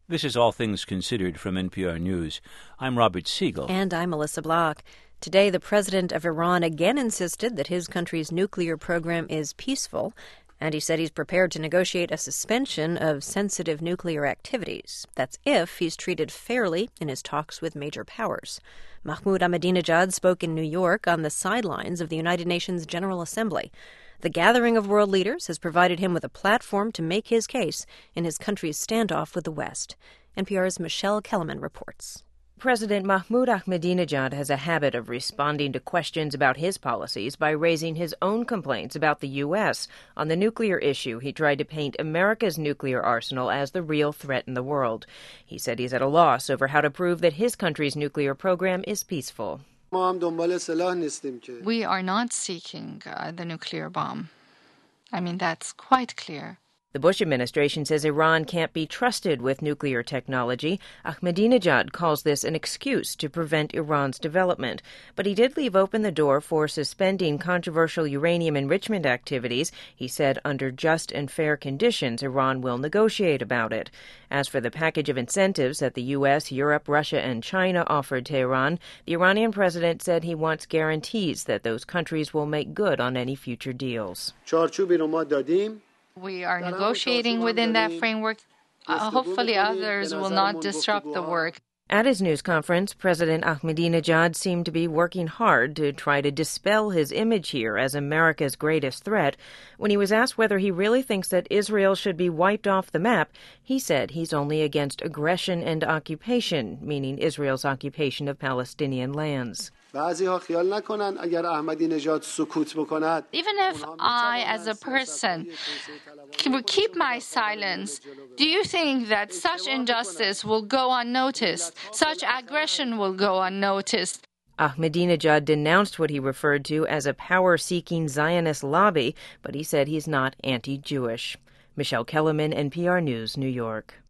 This is All Things Considered from NPR News. I'm Robert Siegel. And I'm Melissa Block. Today, the president of Iran again insisted that his country's nuclear program is peaceful, and he said he's prepared to negotiate a suspension of sensitive nuclear activities. That's if he's treated fairly in his talks with major powers. Mahmoud Ahmadinejad spoke in New York on the sidelines of the United Nations General Assembly. The gathering of world leaders has provided him with a platform to make his case in his country's standoff with the West. NPR's Michelle Kellerman reports. President Mahmoud Ahmadinejad has a habit of responding to questions about his policies by raising his own complaints about the U.S. On the nuclear issue, he tried to paint America's nuclear arsenal as the real threat in the world. He said he's at a loss over how to prove that his country's nuclear program is peaceful. We are not seeking the nuclear bomb. That's quite clear. The Bush administration says Iran can't be trusted with nuclear technology. Ahmadinejad calls this an excuse to prevent Iran's development. But he did leave open the door for suspending controversial uranium enrichment activities. He said under just and fair conditions, Iran will negotiate about it. As for the package of incentives that the U.S., Europe, Russia, and China offered Tehran, the Iranian president said he wants guarantees that those countries will make good on any future deals. We are negotiating within that framework. Hopefully others will not disrupt the work. At his news conference, President Ahmadinejad seemed to be working hard to try to dispel his image here as America's greatest threat. When he was asked whether he really thinks that Israel should be wiped off the map, he said he's only against aggression and occupation, meaning Israel's occupation of Palestinian lands. Even if I, as a person, would keep my silence, do you think that such injustice will go unnoticed? Such aggression will go unnoticed? Ahmadinejad denounced what he referred to as a power-seeking Zionist lobby, but he said he's not anti-Jewish. Michelle Kellerman, NPR News, New York.